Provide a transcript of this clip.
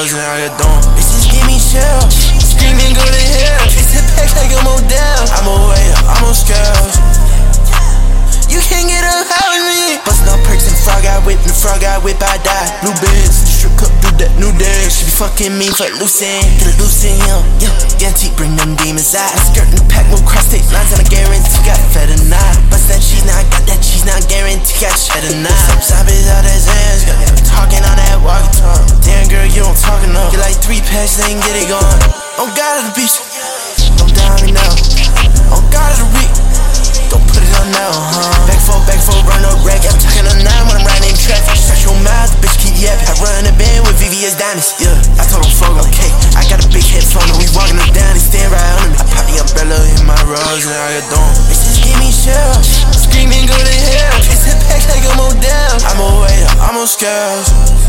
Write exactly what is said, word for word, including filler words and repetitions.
rose and I got done. Bitches give me chills, screaming go to hell. It's a pack like I'm on down. I'm a waiter, I'm on scales. You can't get up high with me. Bustin' up perks and frog eye whip, and frog eye whip, I die. New beds, strip cup, do that new dance. She be fucking me for loosin', get a loose in him. Yeah, guarantee bring them demons out. Skirt in the pack, move cross state lines, and I guarantee got fed or not. Bust that cheese, now I got that cheese, now I guarantee got shit or not. Stop it out that Zans, got me talking on that walkie talk. Damn girl, you don't talk enough. Get like three packs, then get it going. Oh God of the beach, don't down me now. Oh God of the week, don't put it on now, huh? Back four, back four, run up rack. I'm talking on nine when I'm riding in traffic. Shut your mouth, bitch, keep yapping. I run the band with V V S Diamonds, yeah. I told him fuck, okay. I got a big head phone, and we walking them down, they stand right under me. I pop the umbrella in my rose, and I got done. Bitches give me chills, screaming go to hell. It's a pack like I'm on down. I'm a waiter, I'm on scales.